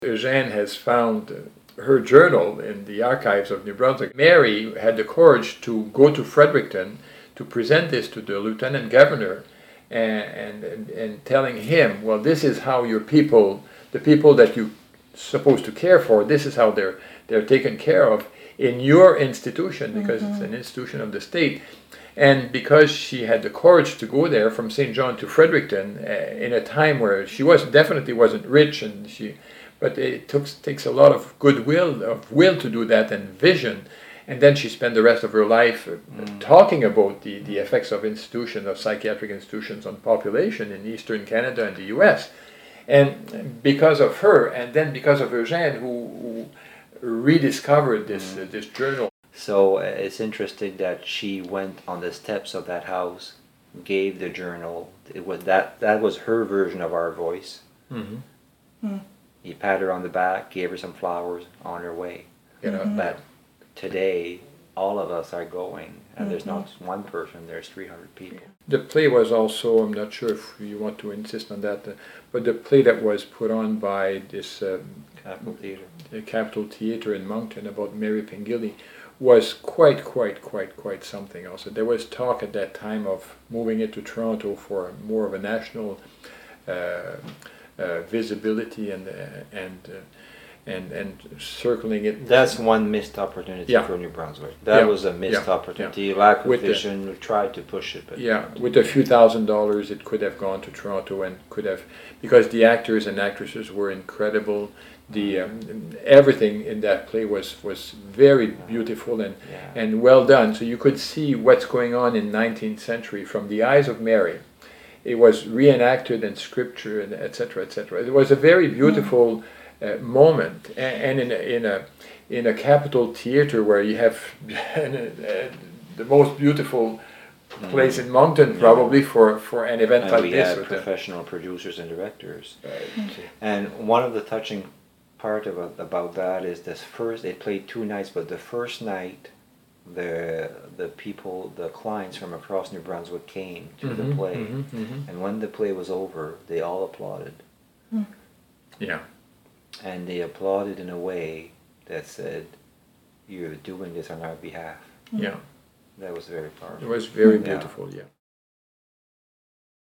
Eugène has found her journal in the archives of New Brunswick. Mary had the courage to go to Fredericton to present this to the lieutenant governor and telling him, well, this is how your people, the people that you're supposed to care for, this is how they're taken care of in your institution, because it's an institution of the state. And because she had the courage to go there from St. John to Fredericton in a time where she definitely wasn't rich, but it takes a lot of will to do that, and vision. And then she spent the rest of her life talking about the effects of psychiatric institutions on population in Eastern Canada and the U.S. And because of her, and then because of Eugène, who rediscovered this journal. So it's interesting that she went on the steps of that house, gave the journal. That was her version of Our Voice. He patted her on the back, gave her some flowers, on her way. But today, all of us are going, and there's not one person, there's 300 people. The play was also, I'm not sure if you want to insist on that, but the play that was put on by this Capitol Theatre in Moncton about Mary Pengilly was quite something also. There was talk at that time of moving it to Toronto for more of a national visibility and circling it. That's one missed opportunity for New Brunswick. That was a missed opportunity. Lack of vision. We tried to push it, but with a few $1,000s, it could have gone to Toronto and could have, because the actors and actresses were incredible. The everything in that play was very beautiful and well done. So you could see what's going on in 19th century from the eyes of Mary. It was reenacted in scripture, and etc. etc. It was a very beautiful moment, and in a Capitol Theatre where you have the most beautiful place in Moncton probably for an event like we this. We had professional producers and directors, and one of the touching part about that is they played 2 nights, but the first night the people, the clients from across New Brunswick came to the play, and when the play was over, they all applauded. And they applauded in a way that said, "You're doing this on our behalf." Yeah, that was very powerful. It was very beautiful. Yeah.